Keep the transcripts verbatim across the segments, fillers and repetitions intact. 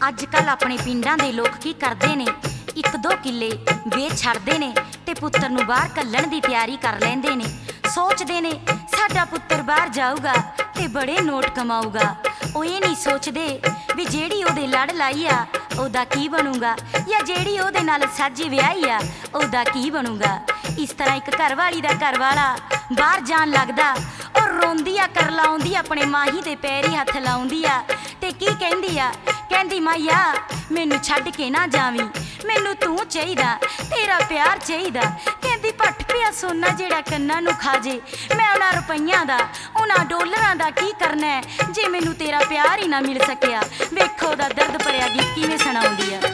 ਅੱਜ ਕੱਲ੍ਹ ਆਪਣੇ ਪਿੰਡਾਂ ਦੇ ਲੋਕ ਕੀ ਕਰਦੇ ਨੇ, ਇੱਕ ਦੋ ਕਿੱਲੇ ਵੇਚ ਛੱਡਦੇ ਨੇ ਤੇ ਪੁੱਤਰ ਨੂੰ ਬਾਹਰ ਘੱਲਣ ਦੀ ਤਿਆਰੀ ਕਰ ਲੈਂਦੇ ਨੇ। ਸੋਚਦੇ ਨੇ ਸਾਡਾ ਪੁੱਤਰ ਬਾਹਰ ਜਾਊਗਾ ਤੇ ਬੜੇ ਨੋਟ ਕਮਾਊਗਾ। ਉਹ ਇਹ ਨਹੀਂ ਸੋਚਦੇ ਵੀ ਜਿਹੜੀ ਉਹਦੇ ਲੜ ਲਾਈ ਆ ਉਹਦਾ ਕੀ ਬਣੂਗਾ, ਜਾਂ ਜਿਹੜੀ ਉਹਦੇ ਨਾਲ ਸੱਜ ਵਿਆਹੀ ਆ ਉਹਦਾ ਕੀ ਬਣੂਗਾ। ਇਸ ਤਰ੍ਹਾਂ ਇੱਕ ਘਰ ਵਾਲੀ ਦਾ ਘਰ ਵਾਲਾ ਬਾਹਰ ਜਾਣ ਲੱਗਦਾ, ਉਹ ਰੋਂਦੀ ਆ, ਕਰ ਲਾਉਂਦੀ ਆਪਣੇ ਮਾਹੀ ਦੇ ਪੈਰੀ ਹੱਥ ਲਾਉਂਦੀ ਆ ਤੇ ਕੀ ਕਹਿੰਦੀ ਆ, ਕਹਿੰਦੀ ਮਾਈਆ ਮੈਨੂੰ ਛੱਡ ਕੇ ਨਾ ਜਾਵੀਂ, ਮੈਨੂੰ ਤੂੰ ਚਾਹੀਦਾ, ਤੇਰਾ ਪਿਆਰ ਚਾਹੀਦਾ। ਕਹਿੰਦੀ ਪੱਟ ਪਿਆ ਸੋਨਾ ਜਿਹੜਾ ਕੰਨਾਂ ਨੂੰ ਖਾ ਜੇ, ਮੈਂ ਉਹਨਾਂ ਰੁਪਈਆਂ ਦਾ ਉਹਨਾਂ ਡਾਲਰਾਂ ਦਾ ਕੀ ਕਰਨਾ ਜੇ ਮੈਨੂੰ ਤੇਰਾ ਪਿਆਰ ਹੀ ਨਾ ਮਿਲ ਸਕਿਆ। ਵੇਖੋ ਉਹਦਾ ਦਰਦ ਭਰਿਆ ਗੀਤ ਕਿਵੇਂ ਸੁਣਾਉਂਦੀ ਆ।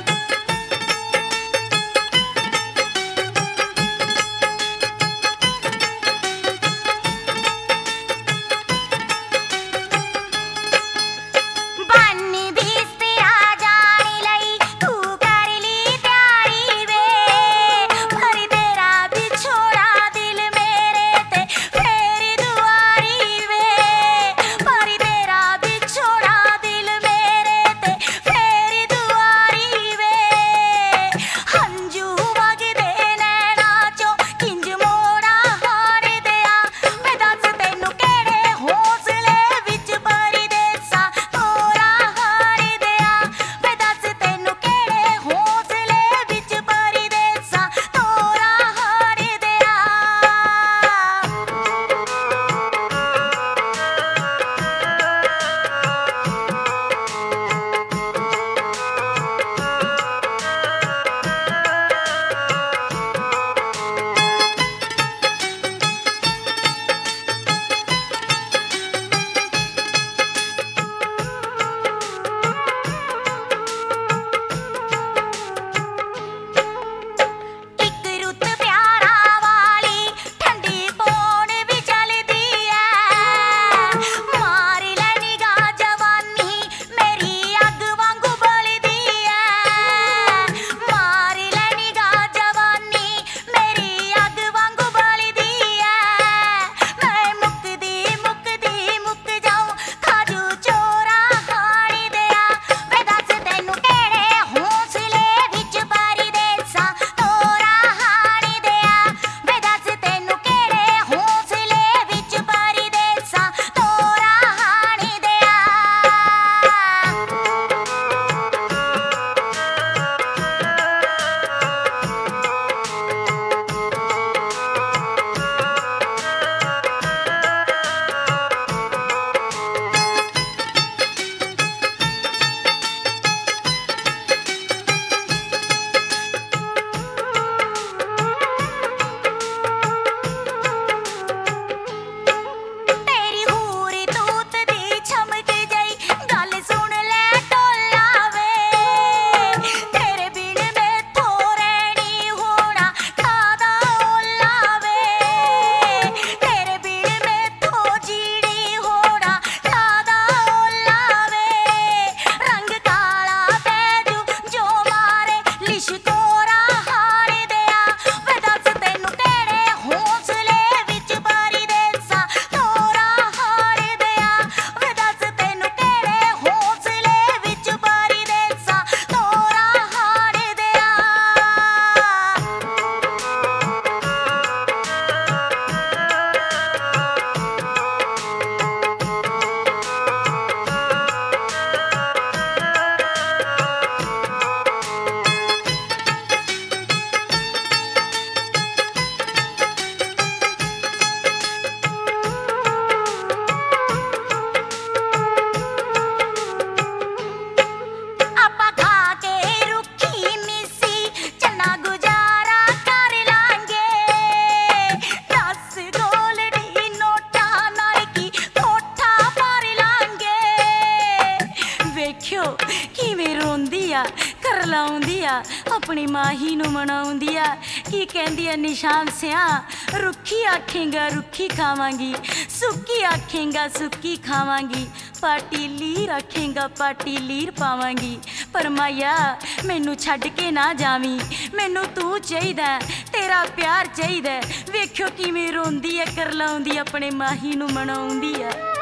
ਕਿਵੇਂ ਰੋਂਦੀ ਆ, ਕਰ ਲਾਉਂਦੀ ਆ, ਆਪਣੀ ਮਾਹੀ ਨੂੰ ਮਨਾਉਂਦੀ ਆ। ਕੀ ਕਹਿੰਦੀ ਆ ਨਿਸ਼ਾਨ ਸਿਆ, ਰੁੱਖੀ ਆਖੇਂਗਾ ਰੁੱਖੀ ਖਾਵਾਂਗੀ, ਸੁੱਕੀ ਆਖੇਂਗਾ ਸੁੱਕੀ ਖਾਵਾਂਗੀ, ਪਾਟੀ ਲੀਰ ਆਖੇਂਗਾ ਪਾਟੀ ਲੀਰ ਪਾਵਾਂਗੀ। ਪਰ ਮਾਇਆ ਮੈਨੂੰ ਛੱਡ ਕੇ ਨਾ ਜਾਵੀਂ, ਮੈਨੂੰ ਤੂੰ ਚਾਹੀਦਾ, ਤੇਰਾ ਪਿਆਰ ਚਾਹੀਦਾ। ਵੇਖਿਓ ਕਿਵੇਂ ਰੋਂਦੀ ਆ, ਕਰ ਲਾਉਂਦੀ ਆਪਣੇ ਮਾਹੀ ਨੂੰ ਮਨਾਉਂਦੀ ਆ।